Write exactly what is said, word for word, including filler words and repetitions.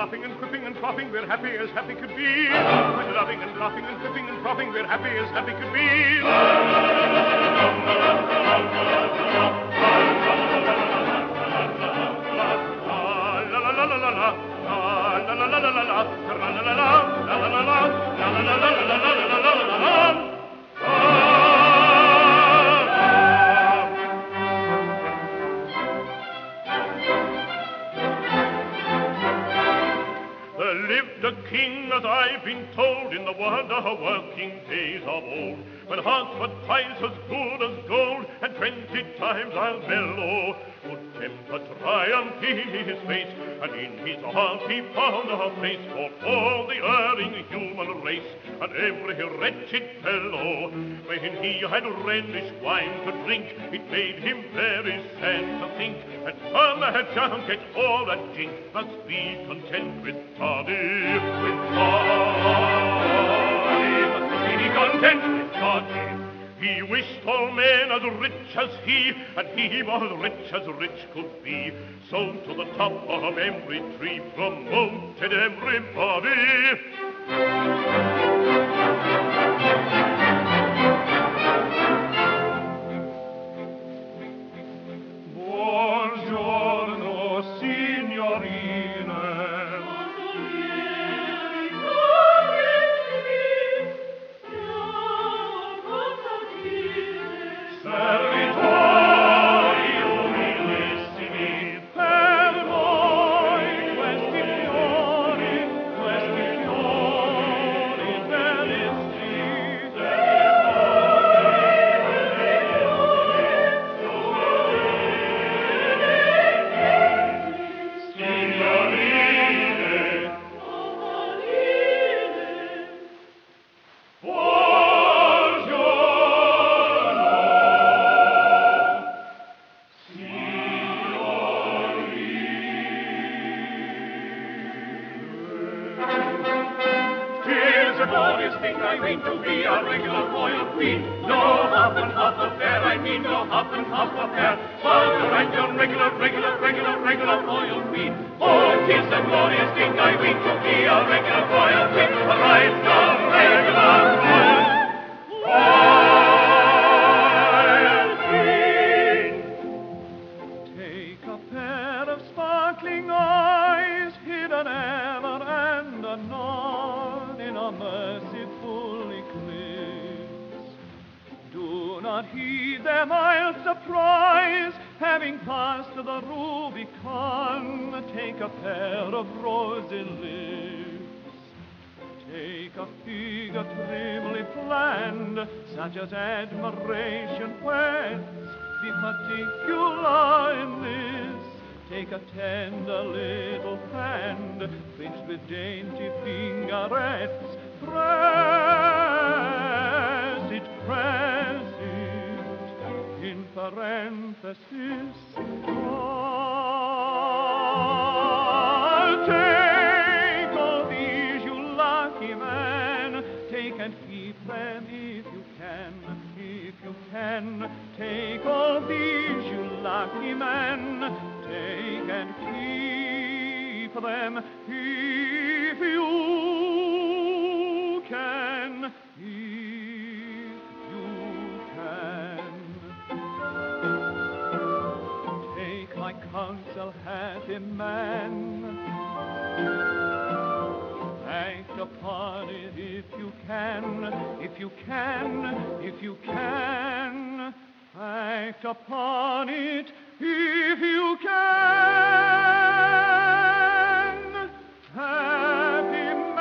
laughing and quipping and frothing, we're happy as happy could be. We're loving and laughing and quipping and frothing, we're happy as happy could be. The king, as I've been told, in the wonder working days of old, when hearts were twice as good as gold, and twenty times as mellow. Good temper triumphed in his face, and in his heart he found a place for all the erring human race, and every wretched fellow. When he had Rhenish wine to drink, it made him very sad to think, and some had junket or a jink must be content with toddy. With toddy must be content with toddy. He wished all men as rich as he, and he was rich as rich could be. So to the top of every tree promoted everybody. Buongiorno, signorine. Servitori umilissimi, per voi questi fiori, questi fiori bellissimi, signorine, the glorious thing I mean to be a regular royal queen. No huff and huff affair, I mean no huff and huff affair. But a regular, regular, regular, regular, regular royal queen. Oh, 'tis the glorious thing I mean to be a regular royal queen. A right, a regular royal, royal queen. Take a pair of sparkling eyes, hidden ever and anon in a merciful eclipse. Do not heed their mild surprise, having passed the Rubicon. Take a pair of rosy lips. Take a figure trimly planned, such as admiration whets. Be particular in this. Take a tender little hand, fringed with dainty fingerets. Press it, press it, in parenthesis. Oh, take all these, you lucky man. Take and keep them if you can, if you can. Take all these, you lucky man. Take and keep them if you can, if you can. Take my counsel, happy man. Act upon it if you can, if you can, if you can. Act upon it if you can, happy man.